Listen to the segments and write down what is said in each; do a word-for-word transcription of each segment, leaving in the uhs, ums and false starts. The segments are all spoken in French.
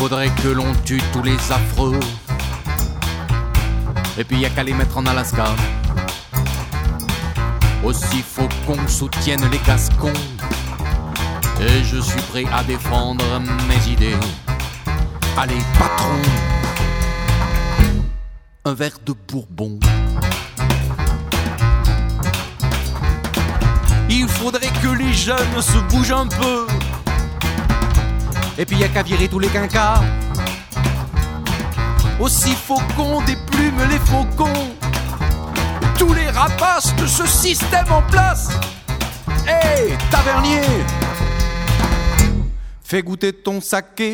faudrait que l'on tue tous les affreux. Et puis y a qu'à les mettre en Alaska. Aussi faut qu'on soutienne les Gascons. Et je suis prêt à défendre mes idées. Allez, patron, un verre de Bourbon. Il faudrait que les jeunes se bougent un peu. Et puis y a qu'à virer tous les quinquas. Aussi faucons déplument les faucons. Tous les rapaces de ce système en place. Hé, hey, tavernier, fais goûter ton saké.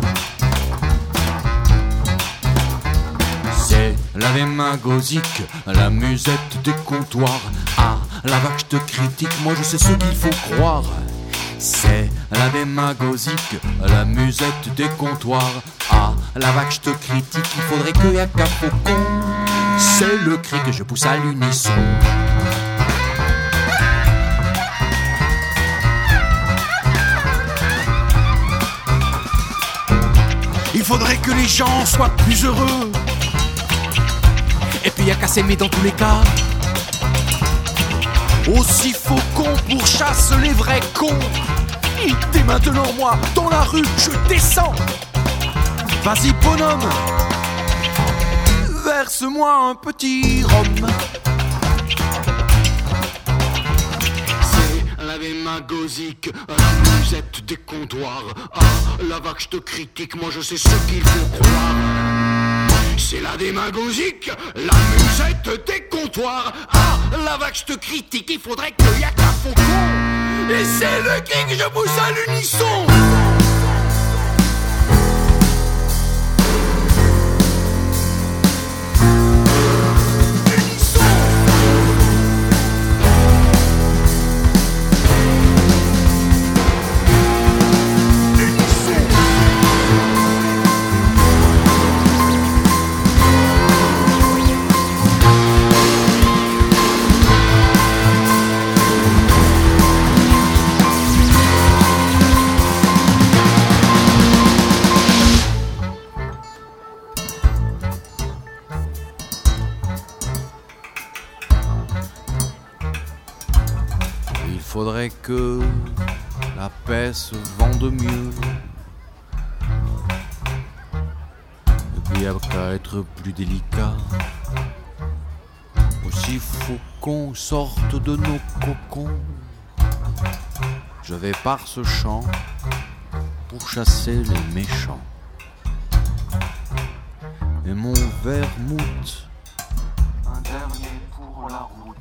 C'est la démagogique, la musette des comptoirs. Ah, la vache je te critique, moi je sais ce qu'il faut croire. C'est la démagogique, la musette des comptoirs. Ah, la vache je te critique, il faudrait que y'a qu'à faucon. C'est le cri que je pousse à l'unisson. Il faudrait que les gens soient plus heureux. Et puis y'a qu'à s'aimer dans tous les cas. Aussi faucon pourchasse les vrais cons. Dès maintenant moi, dans la rue, je descends. Vas-y bonhomme, verse-moi un petit rhum. C'est la démagogique, la musette des comptoirs. Ah, la vache te critique, moi je sais ce qu'il faut croire. C'est la démagogique, la musette des comptoirs. Ah, la vache te critique, il faudrait qu'il y a qu'un faucon. Et c'est le cri que je pousse à l'unisson. Il faudrait que la paix se vende mieux. Et puis il n'y a qu'à être plus délicat. Aussi faut qu'on sorte de nos cocons. Je vais par ce champ pour chasser les méchants. Et mon vermouth, un dernier pour la route.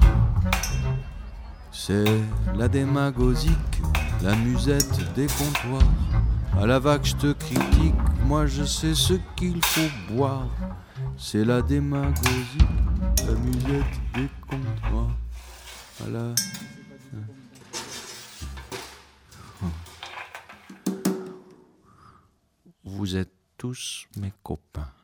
C'est la démagogique, la musette des comptoirs. À la vague je te critique, moi je sais ce qu'il faut boire. C'est la démagogie, la musette des comptoirs. Voilà. Vous êtes tous mes copains.